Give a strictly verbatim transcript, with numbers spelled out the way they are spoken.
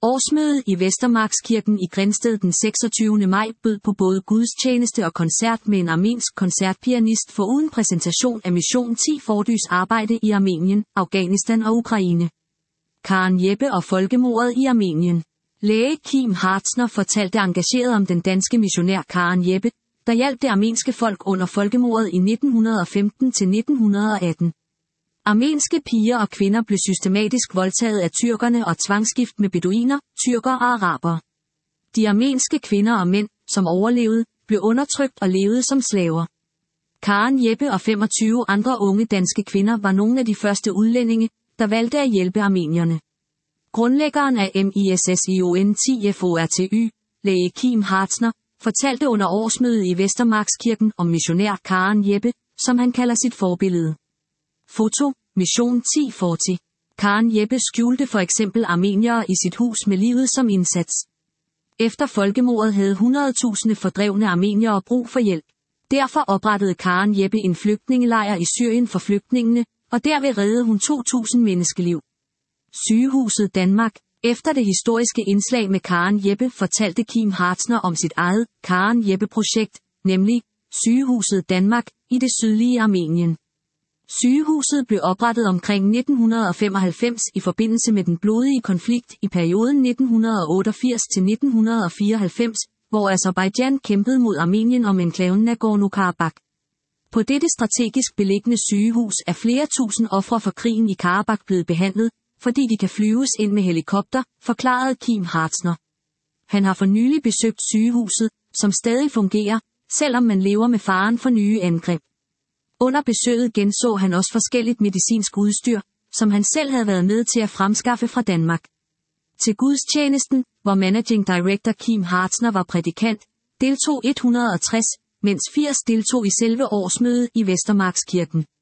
Årsmødet i Vestermarkskirken i Grindsted den seksogtyvende maj bød på både gudstjeneste og koncert med en armensk koncertpianist foruden præsentation af Mission ti Fordys arbejde i Armenien, Afghanistan og Ukraine. Karen Jeppe og folkemordet i Armenien. Læge Kim Hartzner fortalte engageret om den danske missionær Karen Jeppe, der hjalp det armenske folk under folkemordet i nitten femten til nitten atten. Armenske piger og kvinder blev systematisk voldtaget af tyrkerne og tvangsgift med beduiner, tyrker og arabere. De armenske kvinder og mænd, som overlevede, blev undertrykt og levede som slaver. Karen Jeppe og femogtyve andre unge danske kvinder var nogle af de første udlændinge, der valgte at hjælpe armenierne. Grundlæggeren af Mission ti Forty, læge Kim Hartzner, fortalte under årsmødet i Vestermarkskirken om missionær Karen Jeppe, som han kalder sit forbillede. Foto: Mission ti Forty. Karen Jeppe skjulte for eksempel armeniere i sit hus med livet som indsats. Efter folkemordet havde hundredtusinde fordrevne armeniere brug for hjælp. Derfor oprettede Karen Jeppe en flygtningelejr i Syrien for flygtningene, og derved reddede hun to tusind menneskeliv. Sygehuset Danmark. Efter det historiske indslag med Karen Jeppe fortalte Kim Hartzner om sit eget Karen Jeppe-projekt, nemlig Sygehuset Danmark i det sydlige Armenien. Sygehuset blev oprettet omkring nitten femoghalvfems i forbindelse med den blodige konflikt i perioden nitten otteogfirs til nitten fireoghalvfems, hvor Aserbajdsjan kæmpede mod Armenien om enklaven Nagorno-Karabakh. På dette strategisk beliggende sygehus er flere tusind ofre for krigen i Karabakh blevet behandlet, fordi de kan flyves ind med helikopter, forklarede Kim Hartzner. Han har for nylig besøgt sygehuset, som stadig fungerer, selvom man lever med faren for nye angreb. Under besøget genså han også forskelligt medicinsk udstyr, som han selv havde været med til at fremskaffe fra Danmark. Til gudstjenesten, hvor Managing Director Kim Hartzner var prædikant, deltog et hundrede og tres, mens firs deltog i selve årsmødet i Vestermarkskirken.